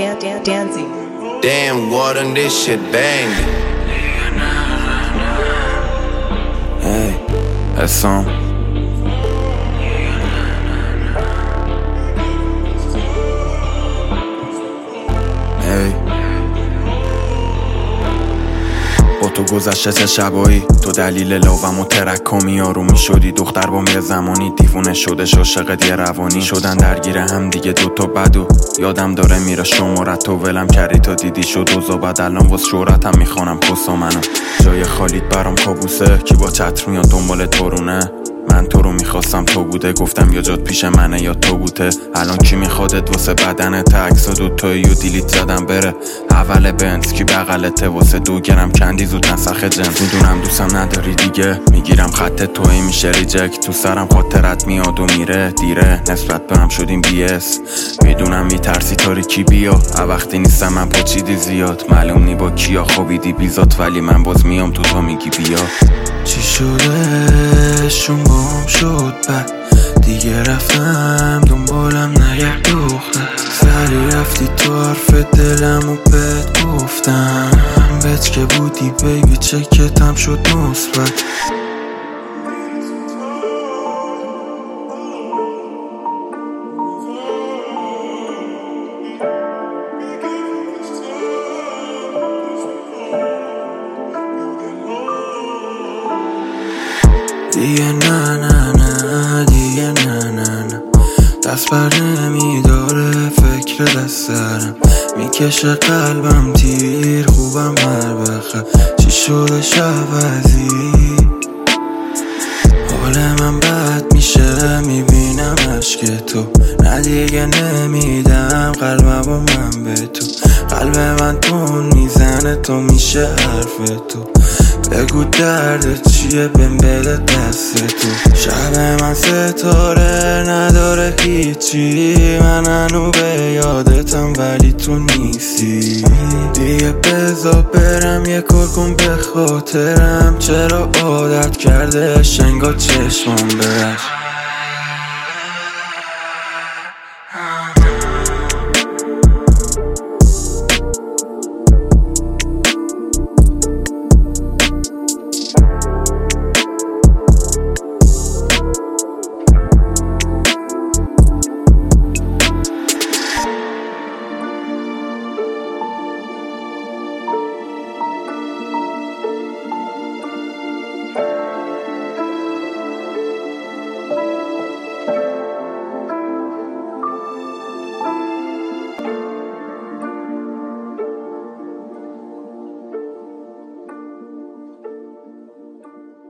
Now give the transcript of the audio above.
Danzy. Damn, Gordon, this shit banged. Hey, Hassan. Hey. با تو گذشته چه شبایی، تو دلیل لاوم و ترکمی آرومی شدی. دختر با یه زمانی دیوونه شده عاشقت یه روانی شدن درگیر هم دیگه دوتا بدو. یادم داره میره شمارت تو ولم کردی تا دیدی شد اوضاع بد. الان واس شهرتم میخوانم کسا منو. جای خالیت برام کابوسه، کی با چتر میاد دنبال تورونه. من تو رو میخواستم تو بوده، گفتم یا جات پیش منه یا تو بوده. الان کی میخوادت واسه بدنت، عکسا دوتایی و دیلیت زدم بره. اول بنز کی بغلته واسه 2 گرم کندی زود نسخ جنس. میدونم دوستم نداری دیگه، میگیرم خط توی میشه ریجکت. تو سرم خاطرت میاد و میره دیره، نسبت برم شدیم BS. میدونم میترسی تاریکی بیا، وقتی نیستم من پاچیدی زیاد. معلوم نی با کیا خوابیدی بیزات، ولی من باز میام تو تا میگی بیا. چی شده شون بام شد بعد دیگه رفتم دنبالم نگه دختر. سری رفتی تو حرف دلم و بهت گفتم بهت که بودی بیبی چکتم شد مثبت. دیگه نه نه نه دیگه نه نه نه، دست بر نمیداره فکر دست سرم. میکشه قلبم تیر خوبم هر بخه. چی شده شبازی حال من بد میشه میبینم عشق تو. نه دیگه نمیدم قلبم با من به تو. قلب من تون میزنه تو میشه حرف تو. بگو دردت چیه بهم بده دست تو. شب من ستاره نداره هیچی، من هنو به یادتم ولی تو نیستی. دیگه بذار برم یه کار کن به خاطرم، چرا عادت کرده شنگا چشمم برش.